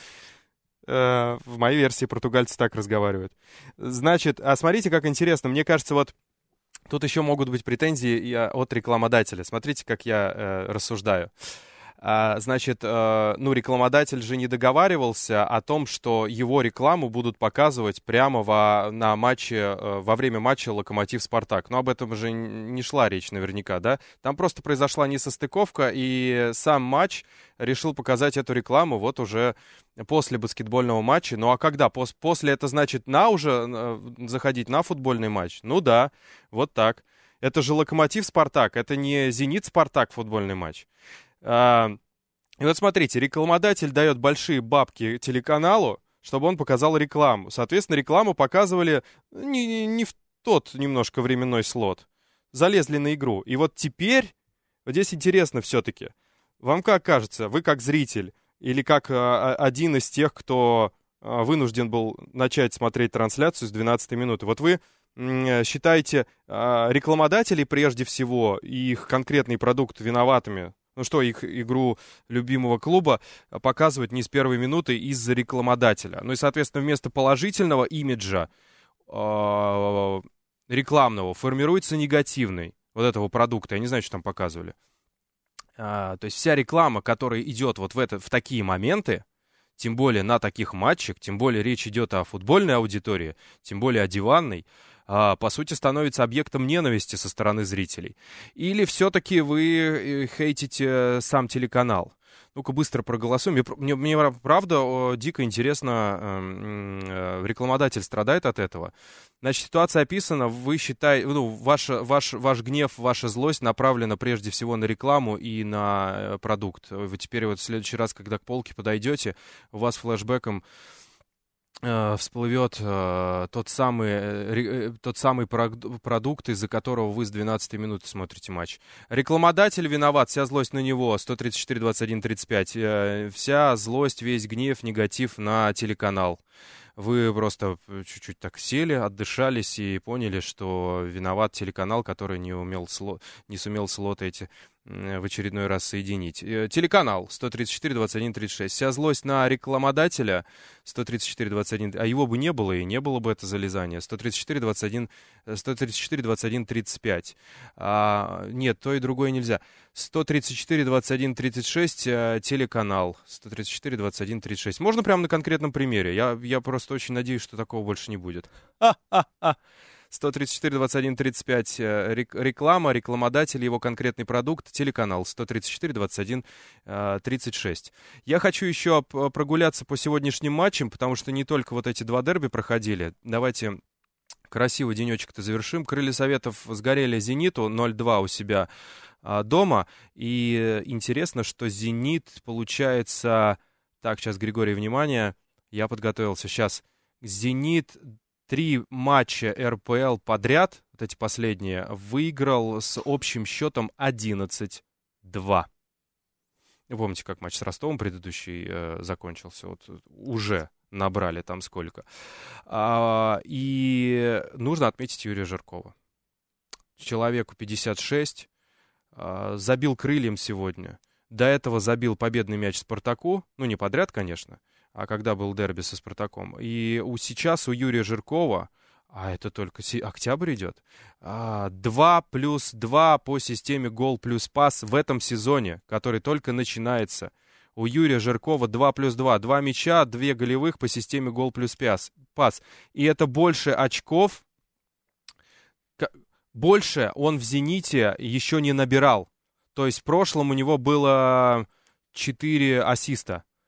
В моей версии португальцы так разговаривают. Значит, а смотрите, как интересно. Мне кажется, вот тут еще могут быть претензии от рекламодателя. Смотрите, как я э, рассуждаю. А, значит, э, ну, рекламодатель же не договаривался о том, что его рекламу будут показывать прямо во, на матче, э, во время матча «Локомотив-Спартак». Но об этом же не шла речь наверняка, да? Там просто произошла несостыковка, и сам матч решил показать эту рекламу вот уже после баскетбольного матча. Ну а когда? Пос- после это значит на уже э, заходить на футбольный матч? Ну да, вот так. Это же «Локомотив-Спартак», это не «Зенит-Спартак» футбольный матч. А, и вот смотрите, рекламодатель дает большие бабки телеканалу, чтобы он показал рекламу. Соответственно, рекламу показывали не, не, не в тот немножко временной слот. Залезли на игру. И вот теперь, вот здесь интересно все-таки, вам как кажется, вы как зритель или как а, один из тех, кто а, вынужден был начать смотреть трансляцию с двенадцатой минуты, вот вы м, считаете а, рекламодателей прежде всего и их конкретный продукт виноватыми? Ну что, их игру любимого клуба показывать не с первой минуты из-за рекламодателя. Ну и, соответственно, вместо положительного имиджа э, рекламного формируется негативный вот этого продукта. Я не знаю, что там показывали. А, то есть вся реклама, которая идет вот в, это, в такие моменты, тем более на таких матчах, тем более речь идет о футбольной аудитории, тем более о диванной, по сути, становится объектом ненависти со стороны зрителей. Или все-таки вы хейтите сам телеканал? Ну-ка, быстро проголосуем. Мне, мне правда дико интересно, рекламодатель страдает от этого. Значит, ситуация описана, вы считаете, ну, ваш, ваш, ваш гнев, ваша злость направлена прежде всего на рекламу и на продукт. Вы теперь вот в следующий раз, когда к полке подойдете, у вас флешбеком всплывет э, тот самый, э, тот самый продукт, из-за которого вы с двенадцатой минуты смотрите матч. Рекламодатель виноват, вся злость на него, сто тридцать четыре двадцать один тридцать пять. Э, вся злость, весь гнев, негатив на телеканал. Вы просто чуть-чуть так сели, отдышались и поняли, что виноват телеканал, который не, умел сло... не сумел слоты эти в очередной раз соединить. Телеканал сто тридцать четыре двадцать один тридцать шесть. Вся злость на рекламодателя сто тридцать четыре двадцать один, а его бы не было, и не было бы это залезание. сто тридцать четыре двадцать один тридцать пять. А, нет, то и другое нельзя. сто тридцать четыре двадцать один тридцать шесть, телеканал сто тридцать четыре двадцать один тридцать шесть. Можно прямо на конкретном примере? Я, я просто очень надеюсь, что такого больше не будет. Ха-ха-ха! сто тридцать четыре двадцать один тридцать пять реклама, рекламодатель, его конкретный продукт, телеканал сто тридцать четыре двадцать один тридцать шесть. Я хочу еще прогуляться по сегодняшним матчам, потому что не только вот эти два дерби проходили. Давайте красивый денечек-то завершим. Крылья Советов сгорели «Зениту» ноль два у себя дома. И интересно, что «Зенит» получается... Так, сейчас, Григорий, внимание. Я подготовился. Сейчас. «Зенит» три матча эр пэ эл подряд, вот эти последние, выиграл с общим счетом одиннадцать два. Помните, как матч с Ростовом предыдущий э, закончился? Вот уже набрали там сколько. А, и нужно отметить Юрия Жиркова. Человеку пятьдесят шесть, а, забил крыльям сегодня. До этого забил победный мяч Спартаку. Ну, не подряд, конечно, а когда был дерби со Спартаком. И у, сейчас у Юрия Жиркова, а это только си, октябрь идет, а, два плюс два по системе гол плюс пас в этом сезоне, который только начинается. У Юрия Жиркова два плюс два. Два мяча, две голевых по системе гол плюс пас. И это больше очков. Больше он в «Зените» еще не набирал. То есть в прошлом у него было четыре ассиста.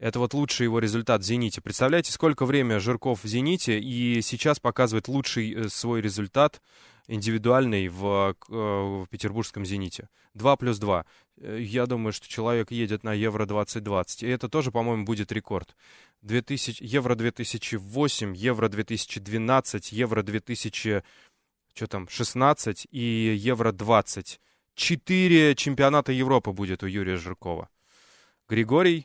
Это вот лучший его результат в «Зените». Представляете, сколько время Жирков в «Зените», и сейчас показывает лучший свой результат индивидуальный в, в петербургском «Зените». два плюс два. Я думаю, что человек едет на Евро двадцать двадцать. И это тоже, по-моему, будет рекорд. две тысячи, Евро две тысячи восемь, Евро две тысячи двенадцать, Евро две тысячи что там, шестнадцать и Евро двадцать. Четыре чемпионата Европы будет у Юрия Жиркова. Григорий,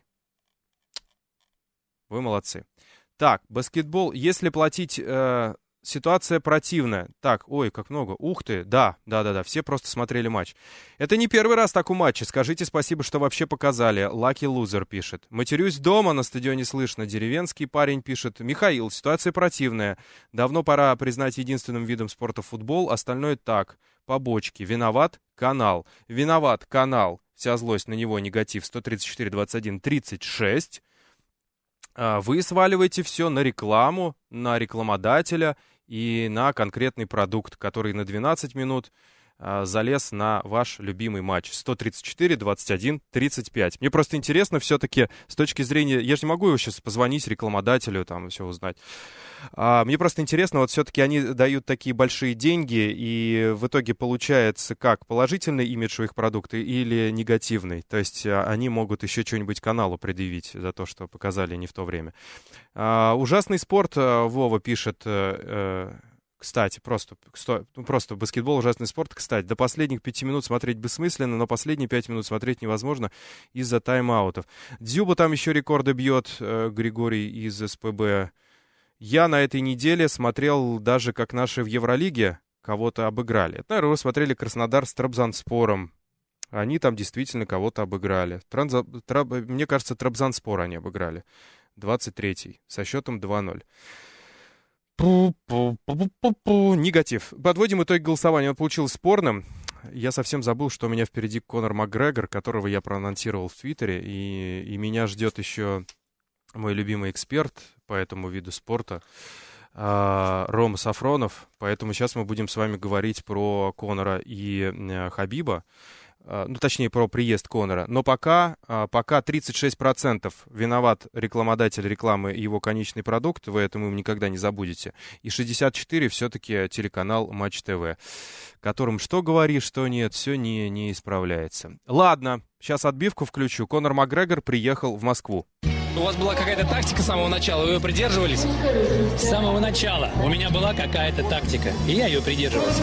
вы молодцы. Так, баскетбол. Если платить... Э, ситуация противная. Так, ой, как много. Ух ты, да, да, да, да. Все просто смотрели матч. Это не первый раз так у матча. Скажите спасибо, что вообще показали. Лаки Лузер пишет. Матерюсь дома, на стадионе слышно. Деревенский парень пишет. Михаил, ситуация противная. Давно пора признать единственным видом спорта футбол. Остальное так. Побочки. Виноват канал. Виноват канал. Вся злость на него. Негатив. сто тридцать четыре двадцать один тридцать шесть. Вы сваливаете все на рекламу, на рекламодателя и на конкретный продукт, который на двенадцать минут а, залез на ваш любимый матч. сто тридцать четыре двадцать один тридцать пять. Мне просто интересно все-таки с точки зрения... Я же не могу сейчас позвонить рекламодателю, там все узнать. А, мне просто интересно, вот все-таки они дают такие большие деньги, и в итоге получается как? Положительный имидж у их продукта или негативный? То есть а, они могут еще что-нибудь каналу предъявить за то, что показали не в то время. А, ужасный спорт, а, Вова пишет... А, а, Кстати, просто, просто баскетбол — ужасный спорт. Кстати, до последних пяти минут смотреть бессмысленно, но последние пять минут смотреть невозможно из-за тайм-аутов. Дзюба там еще рекорды бьет, э, Григорий из СПБ. Я на этой неделе смотрел даже, как наши в Евролиге кого-то обыграли. Это, наверное, вы смотрели Краснодар с Трабзонспором. Они там действительно кого-то обыграли. Транза... Траб... Мне кажется, Трабзонспор они обыграли. двадцать третий со счетом два ноль. Пу-пу-пу-пу-пу. Негатив. Подводим итог голосования. Он получился спорным. Я совсем забыл, что у меня впереди Конор Макгрегор, которого я проанонсировал в Твиттере. И, и меня ждет еще мой любимый эксперт по этому виду спорта, Рома Сафронов. Поэтому сейчас мы будем с вами говорить про Конора и Хабиба. Ну, точнее, про приезд Конора. Но пока, пока тридцать шесть процентов виноват рекламодатель рекламы и его конечный продукт, вы это никогда не забудете. И шестьдесят четыре все-таки телеканал Матч ТВ, которым что говори, что нет, все не, не исправляется. Ладно, сейчас отбивку включу. Конор Макгрегор приехал в Москву. У вас была какая-то тактика с самого начала, вы ее придерживались? С самого начала у меня была какая-то тактика, и я ее придерживался.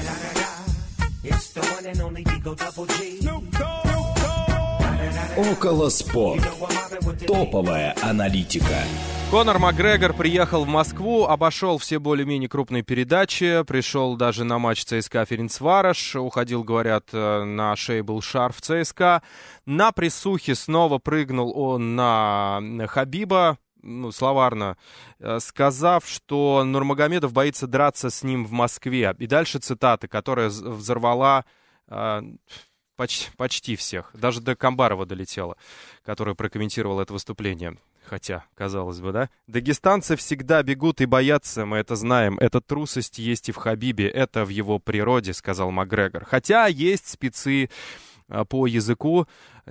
Около спорт. Топовая аналитика. Конор Макгрегор приехал в Москву, обошел все более-менее крупные передачи, пришел даже на матч ЦСКА Ференцварош, уходил, говорят, на шее был шарф ЦСКА. На прессухе снова прыгнул он на Хабиба, ну, словарно, сказав, что Нурмагомедов боится драться с ним в Москве. И дальше цитата, которая взорвала э, почти, почти всех. Даже до Камбарова долетела, который прокомментировал это выступление. Хотя, казалось бы, да? Дагестанцы всегда бегут и боятся, мы это знаем. Эта трусость есть и в Хабибе, это в его природе, сказал Макгрегор. Хотя есть спецы по языку,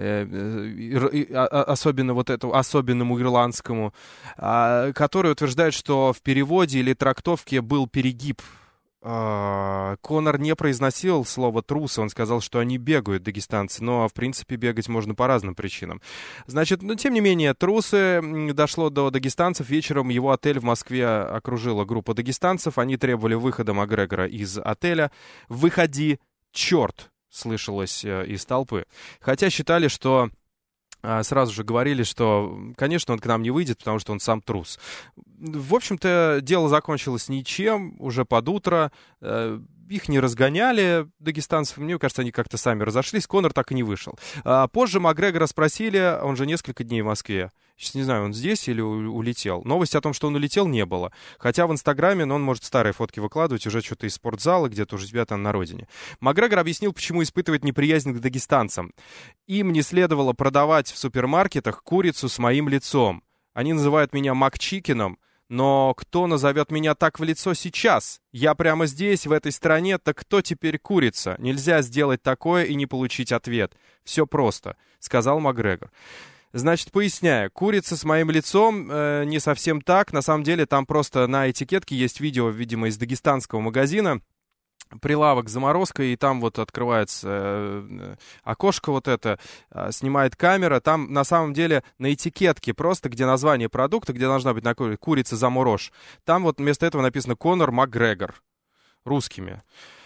особенно вот этому особенному ирландскому, которые утверждают, что в переводе или трактовке был перегиб. Конор не произносил слово «трусы», он сказал, что они бегают, дагестанцы, но, в принципе, бегать можно по разным причинам. Значит, но, тем не менее, трусы, дошло до дагестанцев. Вечером его отель в Москве окружила группа дагестанцев, они требовали выхода Макгрегора из отеля. «Выходи, черт!» слышалось из толпы. Хотя считали, что... Сразу же говорили, что, конечно, он к нам не выйдет, потому что он сам трус. В общем-то, дело закончилось ничем. Уже под утро их не разгоняли, дагестанцев. Мне кажется, они как-то сами разошлись. Конор так и не вышел. Позже Макгрегора спросили, он же несколько дней в Москве. Сейчас не знаю, он здесь или улетел. Новости о том, что он улетел, не было. Хотя в Инстаграме, ну, он может старые фотки выкладывать, уже что-то из спортзала, где-то уже себя там на родине. Макгрегор объяснил, почему испытывает неприязнь к дагестанцам. Им не следовало продавать в супермаркетах курицу с моим лицом. Они называют меня Макчикином, но кто назовет меня так в лицо сейчас? Я прямо здесь, в этой стране, так кто теперь курица? Нельзя сделать такое и не получить ответ. Все просто, сказал Макгрегор. Значит, поясняю, курица с моим лицом э, не совсем так. На самом деле там просто на этикетке есть видео, видимо, из дагестанского магазина. Прилавок с заморозкой, и там вот открывается э, окошко вот это, э, снимает камера. Там на самом деле на этикетке просто, где название продукта, где должна быть такой курица заморож, там вот вместо этого написано Конор Макгрегор. Русскими.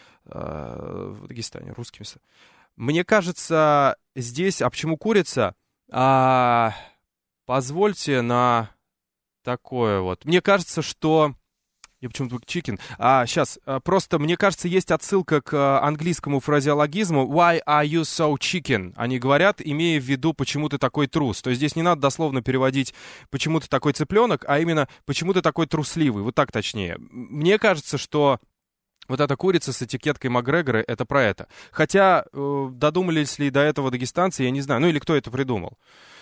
Э, в Дагестане, русскими. Мне кажется, здесь... А почему курица? А, позвольте на такое вот. Мне кажется, что... Я почему-то чикен. А, сейчас, просто, мне кажется, есть отсылка к английскому фразеологизму «Why are you so chicken?» Они говорят, имея в виду «почему ты такой трус?». То есть здесь не надо дословно переводить «почему ты такой цыпленок», а именно «почему ты такой трусливый?». Вот так точнее. Мне кажется, что вот эта курица с этикеткой Макгрегора — это про это. Хотя э, додумались ли до этого дагестанцы, я не знаю. Ну или кто это придумал.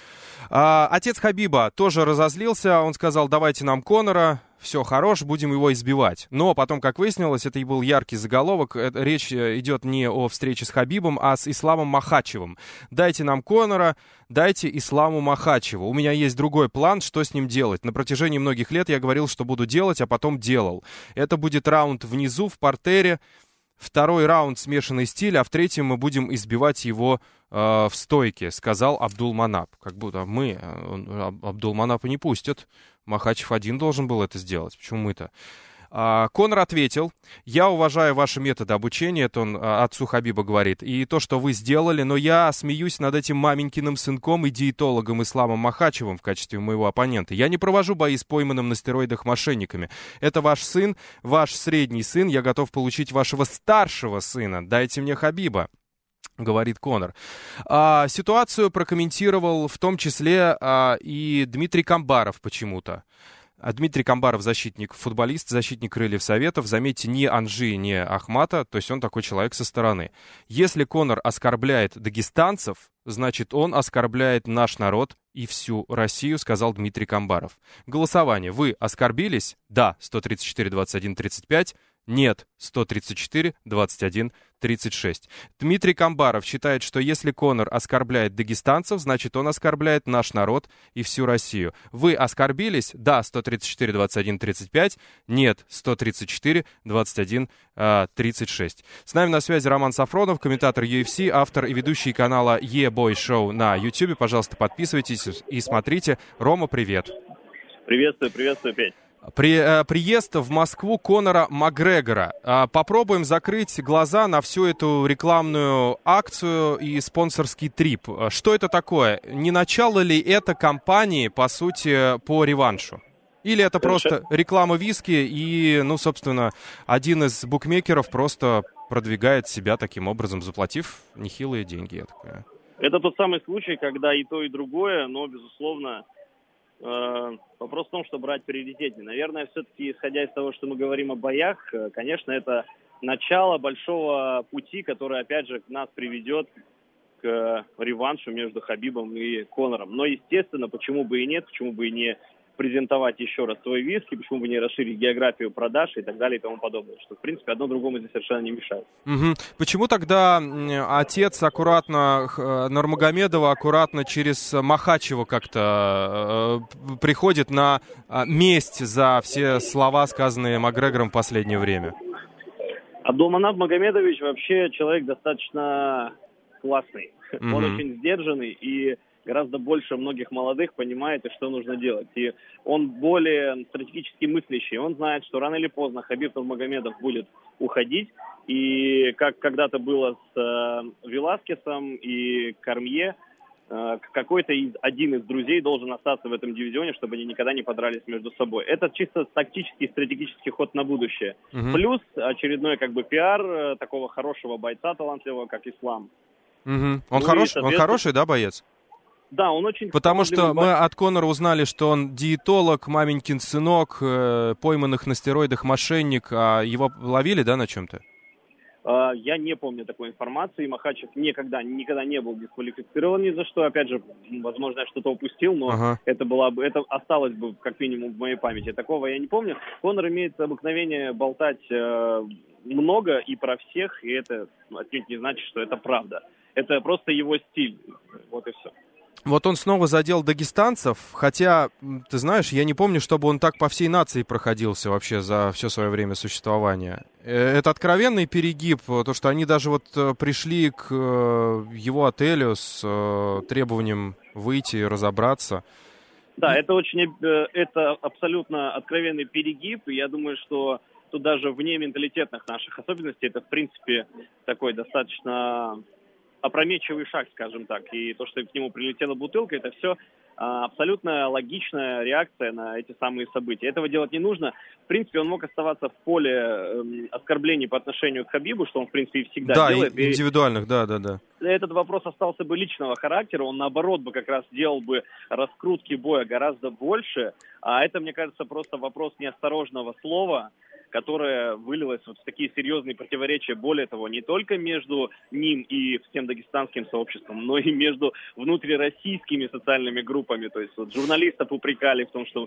А, отец Хабиба тоже разозлился. Он сказал: давайте нам Конора. Все, хорош, будем его избивать. Но потом, как выяснилось, это и был яркий заголовок. Это, речь идет не о встрече с Хабибом, а с Исламом Махачевым. Дайте нам Конора, дайте Исламу Махачеву. У меня есть другой план, что с ним делать. На протяжении многих лет я говорил, что буду делать, а потом делал. Это будет раунд внизу, в партере. Второй раунд смешанный стиль, а в третьем мы будем избивать его э, в стойке, сказал Абдулманап. Как будто мы, э, Абдулманапа не пустят. Махачев один должен был это сделать. Почему мы-то? А, Конор ответил: я уважаю ваши методы обучения, это он а, отцу Хабиба говорит, и то, что вы сделали, но я смеюсь над этим маменькиным сынком и диетологом Исламом Махачевым в качестве моего оппонента. Я не провожу бои с пойманным на стероидах мошенниками. Это ваш сын, ваш средний сын, я готов получить вашего старшего сына. Дайте мне Хабиба, говорит Конор. А, ситуацию прокомментировал в том числе а, и Дмитрий Камбаров почему-то. А Дмитрий Камбаров — защитник, футболист, защитник Крыльев Советов. Заметьте, ни Анжи, ни Ахмата, то есть он такой человек со стороны. Если Конор оскорбляет дагестанцев, значит, он оскорбляет наш народ и всю Россию, сказал Дмитрий Камбаров. Голосование. Вы оскорбились? Да, сто тридцать четыре двадцать один тридцать пять. Нет, сто тридцать четыре двадцать один тридцать шесть. Дмитрий Камбаров считает, что если Конор оскорбляет дагестанцев, значит, он оскорбляет наш народ и всю Россию. Вы оскорбились? Да, сто тридцать четыре двадцать один тридцать пять. Нет, сто тридцать четыре двадцать один тридцать шесть. С нами на связи Роман Сафронов, комментатор ю эф си, автор и ведущий канала E-Boy Show на YouTube. Пожалуйста, подписывайтесь и смотрите. Рома, привет. Приветствую, приветствую, Петь. При, э, приезд в Москву Конора Макгрегора. Э, попробуем закрыть глаза на всю эту рекламную акцию и спонсорский трип. Что это такое? Не начало ли это кампании, по сути, по реваншу? Или это просто реклама виски и, ну, собственно, один из букмекеров просто продвигает себя таким образом, заплатив нехилые деньги, я так понимаю. Это тот самый случай, когда и то, и другое, но, безусловно, э, вопрос в том, что брать приоритетнее. Наверное, все-таки, исходя из того, что мы говорим о боях, конечно, это начало большого пути, который, опять же, нас приведет к реваншу между Хабибом и Конором. Но, естественно, почему бы и нет, почему бы и не презентовать еще раз свой виски, почему бы не расширить географию продаж и так далее и тому подобное. Что, в принципе, одно другому здесь совершенно не мешает. Угу. Почему тогда отец аккуратно, Нурмагомедова аккуратно через Махачева как-то э, приходит на э, месть за все слова, сказанные Макгрегором в последнее время? Абдулманап Магомедович вообще человек достаточно классный. Угу. Он очень сдержанный и гораздо больше многих молодых понимает, и что нужно делать. И он более стратегически мыслящий. Он знает, что рано или поздно Хабиб Нурмагомедов будет уходить. И как когда-то было с э, Веласкесом и Кормье, э, какой-то из, один из друзей должен остаться в этом дивизионе, чтобы они никогда не подрались между собой. Это чисто тактический, стратегический ход на будущее. Угу. Плюс очередной как бы пиар э, такого хорошего бойца талантливого, как Ислам. Угу. Он, ну хорош, он хороший, да, боец? Да, он очень... Потому что мы от Конора узнали, что он диетолог, маменькин сынок, э, пойманных на стероидах мошенник. А его ловили, да, на чем-то? Uh, я не помню такой информации. Махачев никогда, никогда не был дисквалифицирован ни за что. Опять же, возможно, я что-то упустил, но ага. это, было бы, это осталось бы как минимум в моей памяти. Такого я не помню. Конор имеет обыкновение болтать э, много и про всех, и это отнюдь не значит, что это правда. Это просто его стиль. Вот и все. Вот он снова задел дагестанцев, хотя, ты знаешь, я не помню, чтобы он так по всей нации проходился вообще за все свое время существования. Это откровенный перегиб, то, что они даже вот пришли к его отелю с требованием выйти и разобраться. Да, это очень, это абсолютно откровенный перегиб, и я думаю, что тут даже вне менталитетных наших особенностей, это, в принципе, такой достаточно опрометчивый шаг, скажем так. И то, что к нему прилетела бутылка, это все а, абсолютно логичная реакция на эти самые события. Этого делать не нужно. В принципе, он мог оставаться в поле э, оскорблений по отношению к Хабибу, что он, в принципе, и всегда да, делает. Да, индивидуальных, да, да, да. Этот вопрос остался бы личного характера, он, наоборот, бы как раз делал бы раскрутки боя гораздо больше. А это, мне кажется, просто вопрос неосторожного слова, которая вылилась вот в такие серьезные противоречия, более того, не только между ним и всем дагестанским сообществом, но и между внутрироссийскими социальными группами. То есть вот журналистов упрекали в том, что...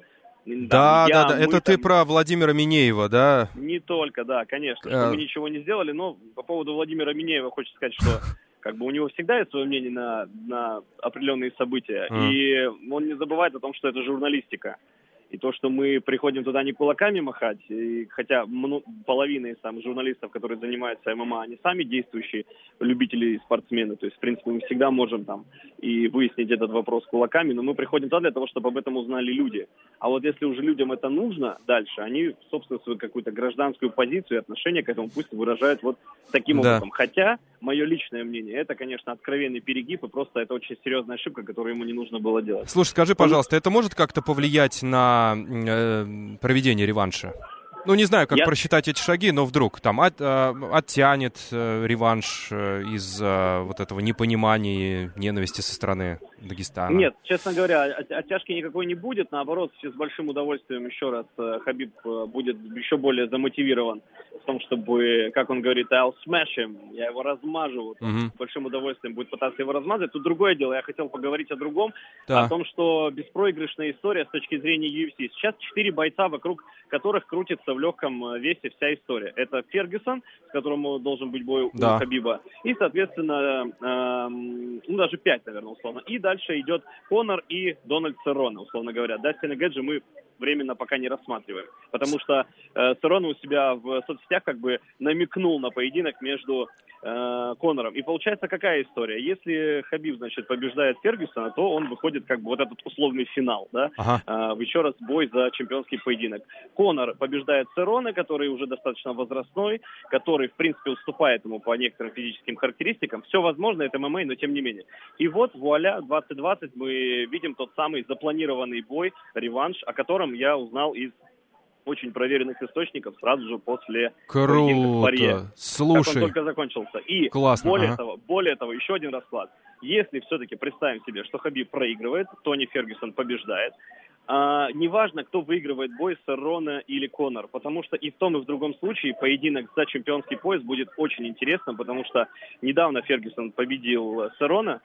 Да, там, я, да, да, это там... ты про Владимира Минеева, да? Не только, да, конечно, что а... мы ничего не сделали, но по поводу Владимира Минеева хочется сказать, что как бы у него всегда есть свое мнение на, на определенные события, mm. и он не забывает о том, что это журналистика. И то, что мы приходим туда не кулаками махать, и хотя ну, половина из там, журналистов, которые занимаются ММА, они сами действующие любители и спортсмены. То есть, в принципе, мы всегда можем там и выяснить этот вопрос кулаками, но мы приходим туда для того, чтобы об этом узнали люди. А вот если уже людям это нужно дальше, они, собственно, свою какую-то гражданскую позицию и отношение к этому пусть выражают вот таким да. образом. Хотя, мое личное мнение, это, конечно, откровенный перегиб, и просто это очень серьезная ошибка, которую ему не нужно было делать. Слушай, скажи, пожалуйста, это может как-то повлиять на э, проведение реванша? Ну, не знаю, как Я... просчитать эти шаги, но вдруг там от, э, оттянет э, реванш э, из-за вот этого непонимания и ненависти со стороны Дагестана? Нет, честно говоря, оттяжки никакой не будет. Наоборот, с большим удовольствием еще раз э, Хабиб э, будет еще более замотивирован в том, чтобы, как он говорит, I'll smash him, я его размажу. Вот, mm-hmm. С большим удовольствием будет пытаться его размазать. Тут другое дело, я хотел поговорить о другом, да. о том, что беспроигрышная история с точки зрения ю эф си. Сейчас четыре бойца, вокруг которых крутится в легком весе вся история. Это Фергюсон, с которым должен быть бой да. у Хабиба. И, соответственно, э, ну, даже пять, наверное, условно. И дальше идет Конор и Дональд Серроне, условно говоря. Дастина Гэджи мы временно пока не рассматриваем. Потому что э, Серроне у себя в соцсетях как бы намекнул на поединок между э, Конором. И получается какая история? Если Хабиб, значит, побеждает Фергюсона, то он выходит как бы вот этот условный финал, да? Ага. Э, еще раз бой за чемпионский поединок. Конор побеждает Серроне, который уже достаточно возрастной, который, в принципе, уступает ему по некоторым физическим характеристикам. Все возможно, это эм эм а, но тем не менее. И вот, вуаля, двадцать двадцать мы видим тот самый запланированный бой, реванш, о котором я узнал из очень проверенных источников сразу же после поединка в Паре. Слушай, как он только закончился. И классно, более ага. того, более того, еще один расклад. Если все-таки представим себе, что Хабиб проигрывает, Тони Фергюсон побеждает, а, неважно, кто выигрывает бой, Серроне или Конор, потому что и в том, и в другом случае поединок за чемпионский пояс будет очень интересным, потому что недавно Фергюсон победил Серроне,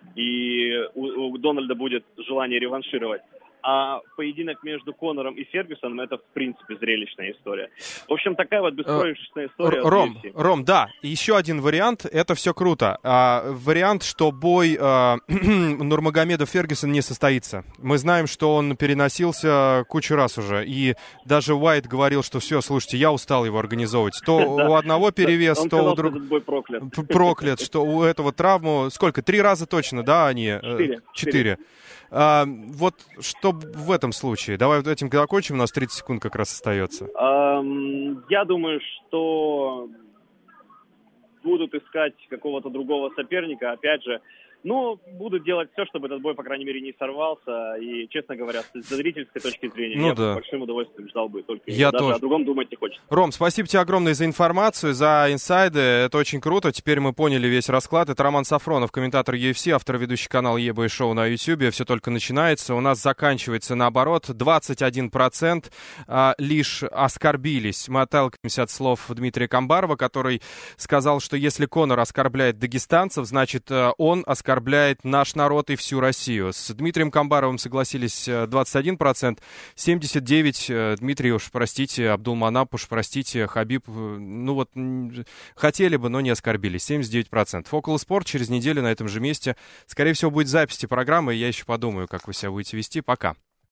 и у, у Дональда будет желание реваншировать. А поединок между Конором и Фергюсоном — это, в принципе, зрелищная история. В общем, такая вот беспроигрышная история. Ром, Ром, да, еще один вариант, это все круто. А, вариант, что бой а, Нурмагомедов-Фергюсон не состоится. Мы знаем, что он переносился кучу раз уже, и даже Уайт говорил, что все, слушайте, я устал его организовывать. То у одного перевес, то у другого... проклят. Проклят, что у этого травму... Сколько? Три раза точно, да, они? Четыре. Четыре. А, вот что в этом случае? Давай вот этим закончим, у нас тридцать секунд как раз остается. Um, я думаю, что будут искать какого-то другого соперника. Опять же, ну, будут делать все, чтобы этот бой, по крайней мере, не сорвался. И, честно говоря, с зрительской точки зрения, ну, я да. с большим удовольствием ждал бы. Только я даже тоже. О другом думать не хочется. Ром, спасибо тебе огромное за информацию, за инсайды. Это очень круто. Теперь мы поняли весь расклад. Это Роман Сафронов, комментатор ю эф си, автор ведущий канала ЕБ Шоу на Ютьюбе. Все только начинается. У нас заканчивается наоборот. двадцать один процент а, лишь оскорбились. Мы отталкиваемся от слов Дмитрия Камбарова, который сказал, что если Конор оскорбляет дагестанцев, значит, он оскорбляет оскорбляет наш народ и всю Россию. С Дмитрием Камбаровым согласились двадцать один процент, семьдесят девять процентов. Дмитрий, уж простите, Абдулманап, уж простите, Хабиб, ну вот, хотели бы, но не оскорбились, семьдесят девять процентов. Около спорт через неделю на этом же месте. Скорее всего, будет запись программы, и я еще подумаю, как вы себя будете вести. Пока.